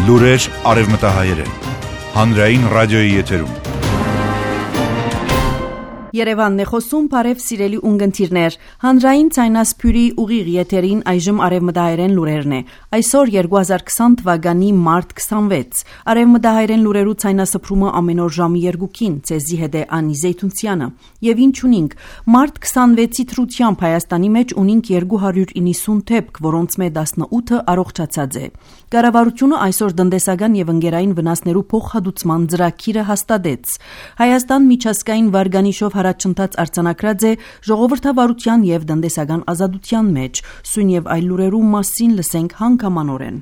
Լուրեր արևմտահայերեն։ Հանրային ռադիոյի եթերում։ Երևանն է խոսում, բարև սիրելի ունգընտիրներ, հանրային ցայնասփյուրի ուղիղ եթերին այժմ արևմտահայերեն լուրերն է, այսօր 2020 թվականի մարտ 26, արևմտահայերեն լուրերու ցայնասփրումը ամեն օր ժամի 2-ին, ցեզի հետ է Անի Զեյթունցյանը, եւ ինչ ունինք, մարտ 26-ի թրությամբ Հայաստանի մեջ ունինք 290 դեպք, որոնց մեջ 18-ը առողջացած է, կառավարությունը այսօր տնտեսական եւ ընկերային վնասներու փոխհատուցման ծրագիրը հաստատեց, Հայաստան միջազգային վարկանիշով առաջընթաց արձանագրած է ժողովրդավարության եւ տնտեսական ազատության մեջ, սույն եւ այլ լուրերու մասին լսենք հանգամանորեն։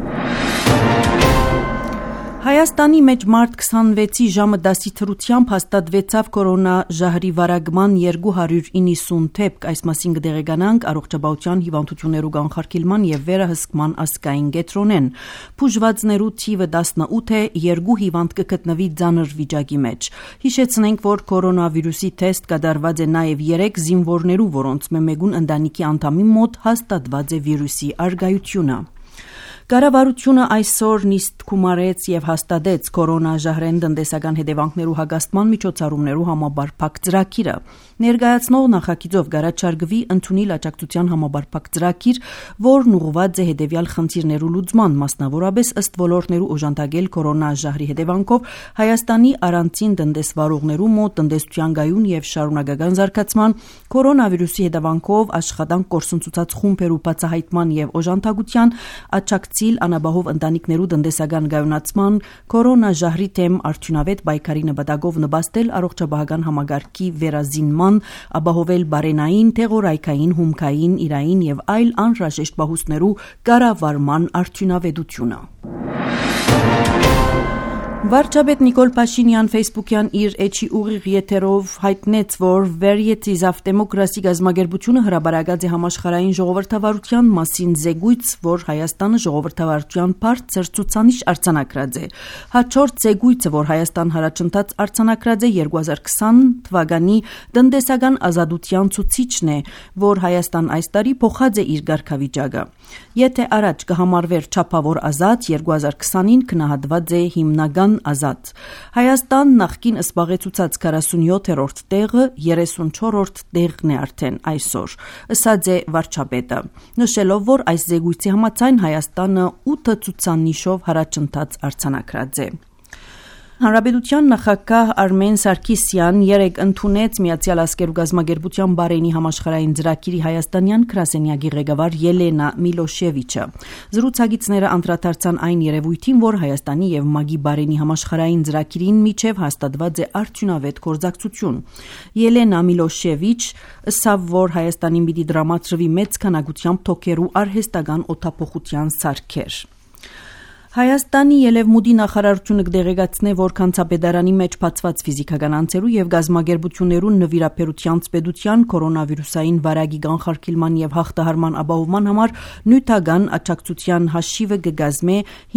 Հայաստանի մեջ մարտ 26-ի ժամը 10-ի թրությամբ հաստատվեցավ կորոնաժահրի վարակման 290 դեպք, այս մասին կդեղեկանանք առողջապահության հիվանդություններու կանխարգելման եւ վերահսկման ազգային կենտրոնեն։ Բուժվածներու թիվը 18 է, 2 հիվանդ կգտնվի ծանր վիճակի մեջ։ Հիշեցնենք, որ կորոնավիրուսի թեստ կատարված է նաեւ 3 զինվորներու, որոնց մեկուն ընտանիքի անդամի մոտ հաստատված է վիրուսի արգայությունը։ Կառավարությունը այսօր նիստ գումարեց եւ հաստատեց կորոնաժահրեն տնտեսական հետևանքներու հագաստման միջոցառումներու համապարփակ ծրագիրը։ Ներկայացնող նախագիծով կառաջարկվի ընդունիլ աջակցության համապարփակ ծրագիր, որն ուղղված է հետևյալ խնդիրներու լուծման, մասնավորապես ըստ ոլորտներու օժանդակել կորոնաժահրի հետևանքով Հայաստանի առանցին տնտեսվարողներու մոտ տնտեսության գայուն եւ շարունակական զարգացման, կորոնավիրուսի հետևանքով աշխատանք կորսնցուցած խումբերու բացահայտման եւ օժանդակության աջակցել անաբահով ընտանիքներու տնտեսական գայունացման, կորոնաժահրի դեմ արդյունավետ պայքարի նպատակով նպաստել առողջապահական համագարկի վերազինման, ապահովել բարենային, թեղորայքային, հումքային, իրային եւ այլ անհրաժեշտ պահուստներու կառավարման արդյունավետությունը։ Վարչապետ Նիկոլ Փաշինյան Facebook-յան իր էջի ուղիղ եթերով հայտնեց, որ Varieties of Democracy գազագերբությունը հրապարակած է համաշխարհային ժողովրդավարության մասին զեկույց, որ Հայաստանը ժողովրդավարության բարձր ցուցանիշ արձանագրած է։ Հաջորդ զեկույցը, որ Հայաստան հարաճընթաց արձանագրած է 2020 թվականի տնտեսական ազատության ցուցիչն է, որ Հայաստան այս տարի փոխած է իր ղարքավիճակը։ Եթե առաջ կհամարվեր չափավոր ազատ, 2020-ին գնահատված է հիմնական ազատ։ Հայաստան նախկին զբաղեցուցած 47-րդ տեղը 34-րդ տեղն է արդեն այսօր, ըսած է վարչապետը, նշելով, որ այս զեկույցի համաձայն Հայաստանը 8 ցուցանիշով հարաճընթաց արձանագրած է։ Հանրապետության նախագահ Արմեն Սարգսյան երեկ ընդունեց Միացյալ Ազգերու գազագերբության բարենի համաշխարհային ծրագիրի հայաստանյան գրասենյակի ղեկավար Ելենա Միլոշևիչը։ Զրուցակիցները անդրադարձան այն երևույթին, որ Հայաստանի եւ ՄԱԳ-ի բարենի համաշխարհային ծրագիրին միջև հաստատված է արդյունավետ գործակցություն։ Ելենա Միլոշևիչ ասավ, որ Հայաստանին պիտի դրամատրվի մեծ քանակությամբ թոքերու արհեստական օդափոխության սարքեր։ Հայաստանի ելևմուտի նախարարությունը կդեղեկացնե, որ Քանցապետարանի մեջ բացված ֆիզիկական անձերու եւ գազագերբություններու նվիրապետության պետության կորոնավիրուսային վարակի կանխարգելման եւ հաղթահարման ապահովման համար նյութական աջակցության հաշիվը կգազմե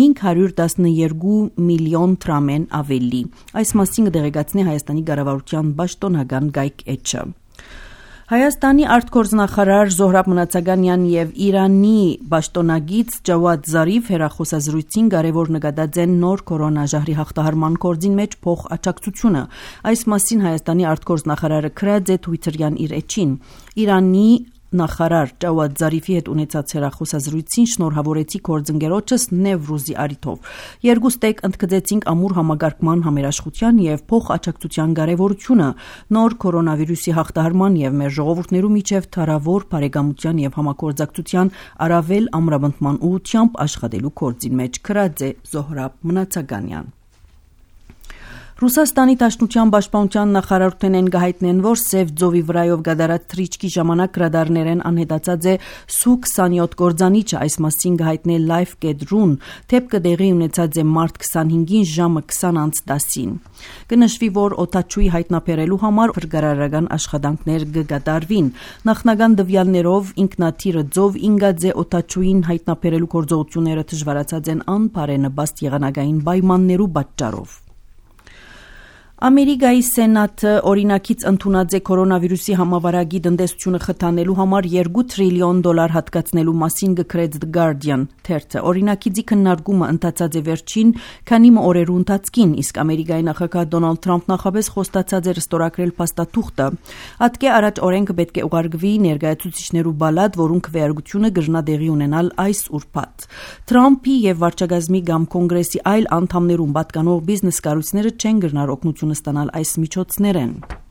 512 միլիոն դրամեն ավելի։ Այս մասին կդեղեկացնի Հայաստանի կառավարության պաշտոնական գայք էջը։ Հայաստանի արտգործնախարար Զոհրաբ Մնացականյան եւ Իրանի պաշտոնագիծ Ջավադ Զարիֆ հերախոսազրույցին կարևոր նկատած են նոր կորոնաժահրի հաղթահարման գործին մեջ փոխաջակցությունը։ Այս մասին Հայաստանի արտգործնախարարը գրած է Twitter-յան իր էջին։ Իրանի նախարար Ջավադ Զարիֆի հետ ունեցած հեռախոսազրույցին շնորհավորեցի գործընկերոջս Նևրուզի արիթով։ Երկուստեք ընդգծեցինք ամուր համագարկման համերաշխության եւ փոխաջակցության կարեւորությունը, նոր կորոնավիրուսի հաղթահարման եւ մեր ժողովուրդներու միջև թարավոր բարեկամության եւ համագործակցության առավել ամրապնդման ուղղությամբ աշխատելու գործին մեջ գրած է Զոհրաբ Մնացականյան։ Ռուսաստանի Դաշնության պաշտպանության նախարարութենեն գահիտնեն, որ Սև ծովի վրայով գդարած թռիչքի ժամանակ ռադարներեն անհետացած է Su-27 գործանիչը, այս մասին գահիտնել Life.ru-ն, թեփքը տեղի ունեցած է մարտ 25-ին ժամը 20:10-ին։ Կնշվի, որ օդաչուի հայտնաբերելու համար փրկարարական աշխատանքներ կկատարվին։ Նախնական տվյալներով ինքնաթիռը ծով ինգած է օդաչուին հայտնաբերելու գործողությունները դժվարացած են անբարենպաստ եղանակային պայմաններու պատճառով։ Ամերիկայի Սենատը օրինակից ընդունած է կորոնավիրուսի համավարակի տնտեսությունը խթանելու համար $2 տրիլիոն հատկացնելու մասին գրեց The Guardian թերթը։ Օրինակիցի քննարկումը ընթացած է վերջին քանի օրերու ընթացքին, իսկ Ամերիկայի նախագահ Դոնալդ Թրամփ նախապես խոստացած էր ստորագրել փաստաթուղթը։ Ատկե առաջ օրենքը պետք է ուղարկվի ներկայացուցիչներու բալատ, որոնք քվեարկությունը կգրնա դեղի ունենալ այս ուրբաթ։ Թրամփի եւ վարչագազմի կամ կոնգրեսի այլ անդամներուն պատկանող բիզնես կառույցները չեն գրնար օգնություն ստանալ այս միջոցներեն։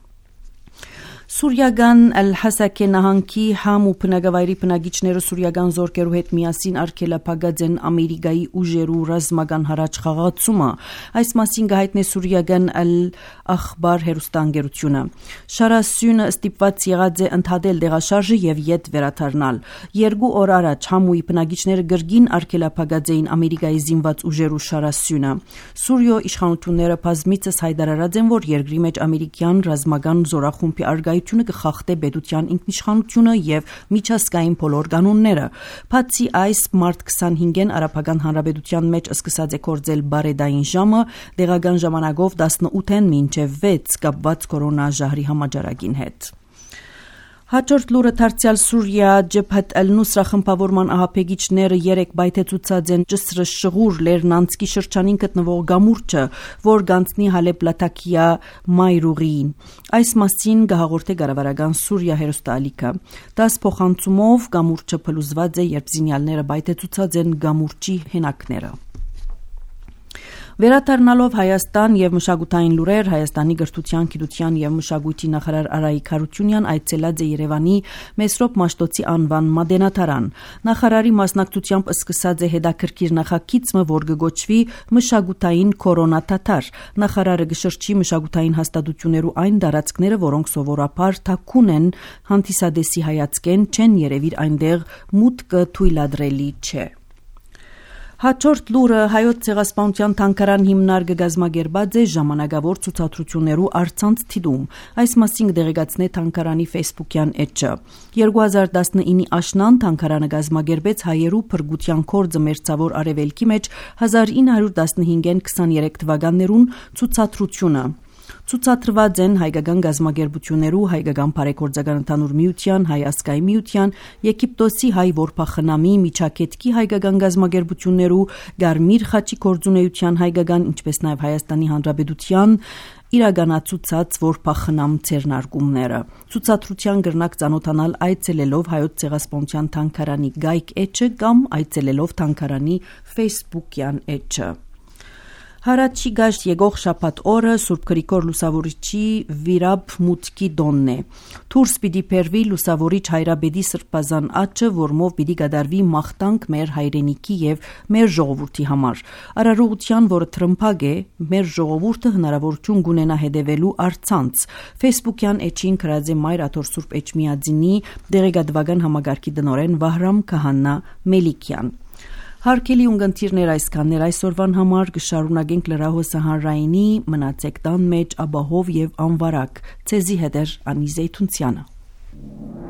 Սուրիական Ալ-Հասակե նահանգի համ ու բնակավայրի բնակիչները սուրիական զորքերու հետ միասին արգելափակած են Ամերիկայի ուժերու ռազմական հրաչ խաղացումը։ Այս մասին գահիտնե սուրիական Ալ-Ախբար հերոստանգերությունը։ Շարասյունը ստիպված եղած է ընդհատել դեղաշարժը եւ յետ վերադառնալ։ 2 օր առաջ համուի բնակիչները գրգին արգելափակած էին Ամերիկայի զինված ուժերու շարասյունը։ Սուրիո իշխանությունները բազմիցս հայտարարած են, որ երկրի մեջ ամերիկյան ռազմական զորախումբի արգայությունը կխախտե պետության ինքնիշխանությունը եւ միջազգային բոլոր կանոնները։ Բացի այս, մարտ 25-ին Արաբական Հանրապետության մեջ սկսած է կորձել բարեդային ժամը, դեղական ժամանակով 18-ին մինչեւ 6 կապված կորոնաժահրի համաճարակին հետ։ Հաջորդ լուրը դարձյալ Սուրիա Ջեբհաթ Ալ-Նուսրա խմբավորման ահապեգիչները 3 բայթեցուցած են ճսրը շղուր Լեռնանցքի շրջանին գտնվող գամուրջը, որ գանցնի Հալեբ Լաթաքիա Մայրուղին։ Այս մասին գահաղորդե կառավարական Սուրիա հերոստալիքը։ Դաս փոխանցումով գամուրջը փլուզված է, երբ զինյալները բայթեցուցած են գամուրջի հենակները։ Վերադառնալով Հայաստան եւ մշակութային լուրեր, Հայաստանի գրթության, գիտության եւ մշակույթի նախարար Արայիկ Հարությունյան այցելած է Երևանի Մեսրոպ Մաշտոցի անվան մատենադարան։ Նախարարի մասնակցությամբ սկսած է հետաքրքիր նախագիծը, որ կգոչվի մշակութային կորոնաթաթար։ Նախարարը կշրջի մշակութային հաստատություններու այն տարածքները, որոնք սովորաբար թաքուն են հանդիսադեսի հայացքեն, չեն երևիր այնտեղ մուտքը թույլատրելի չէ։ Հաջորդ լուրը հայոց ցեղասպանության թանգարան հիմնարկը գազմագերբած է ժամանակավոր ցուցադրություններու առցանց թիդում։ Այս մասին դեղեկացնե թանգարանի Facebook-յան էջը։ 2019-ի աշնան թանգարանը գազմագերբեց հայերու փրկության կորձը մերձավոր արևելքի մեջ 1915-ին 23 թվականներուն ցուցադրությունը։ Ցուցադրված են հայկական գազམ་ագերբություններու, հայկական բարեգործական ընդհանուր միության, հայ ազգային միության, Եգիպտոսի հայ որփախնամի, միջակետքի հայկական գազམ་ագերբություններու, Գարմիր խաչի գործունեության հայկական, ինչպես նաև Հայաստանի Հանրապետության իրականացուցած որփախնամ ցերնարգումները։ Ցուցադրության գրնակ ծանոթանալ այցելելով հայոց ցեղասպանության թանգարանի գայք էջը կամ այցելելով թանգարանի Facebook-յան էջը։ Հարաճի գաշտ եկող շաբաթ օրը Սուրբ Գրիգոր Լուսավորիչի վիրապ մուտքի դոնն է։ Դուրս պիտի բերվի Լուսավորիչ հայրաբեդի սրբազան աճը, որմով պիտի կատարվի մաղթանք մեր հայրենիքի եւ մեր ժողովրդի համար։ Արարողության, որը թրմփակ է, մեր ժողովուրդը հնարավորություն կունենա հետևելու առցանց։ Facebook-յան էջին գրած է Մայր Աթոր Սուրբ Էջմիածինի դեղեկատվական համագարքի տնօրեն Վահրամ Քահանա Մելիքյան։ Հարկելի ունգընտիրներ այսքաններ այսօրվան համար կշարունակենք լրահոսը հանրայինի մնացեք տան մեջ ապահով եւ անվարակ ցեզի հետեր Անի Զեյթունցյանը